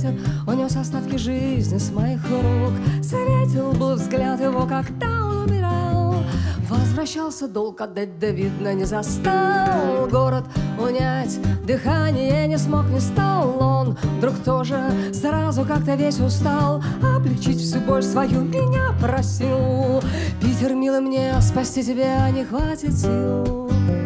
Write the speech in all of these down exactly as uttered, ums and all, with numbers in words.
ветер унес остатки жизни с моих рук. Заветил был взгляд его, когда он умирал. Возвращался долг отдать, да видно не застал. Город унять, дыхание не смог, не стал. Он вдруг тоже сразу как-то весь устал. Облегчить всю боль свою меня просил. Питер, милый, мне спасти тебя не хватит сил.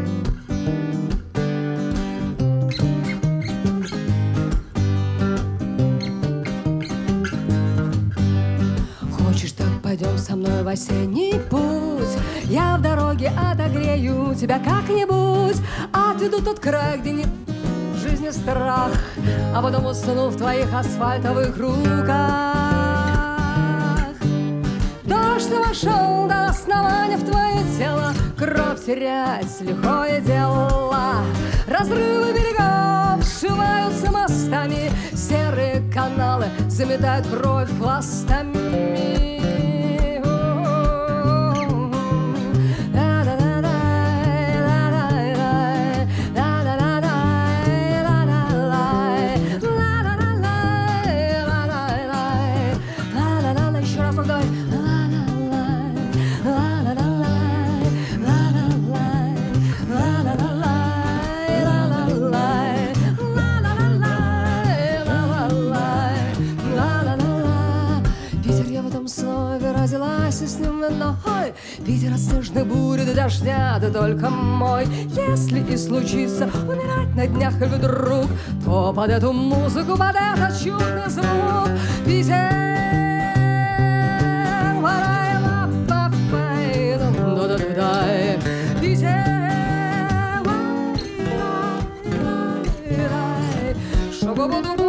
Хочешь, так пойдем со мной в осенний путь. Я в дороге отогрею тебя как-нибудь. Отведу тот край, где нет в жизни страх, а потом усну в твоих асфальтовых руках. Дождь вошел до основания в твое тело. Кровь терять лихое дело. Разрывы берегов сшиваются мостами. Серые каналы заметают кровь хвостами. Родилась с ним виной. Питер от снежной бури до дождя, ты только мой. Если и случится умирать на днях вдруг, то под эту музыку, под этот чудный звук Питер, Питер,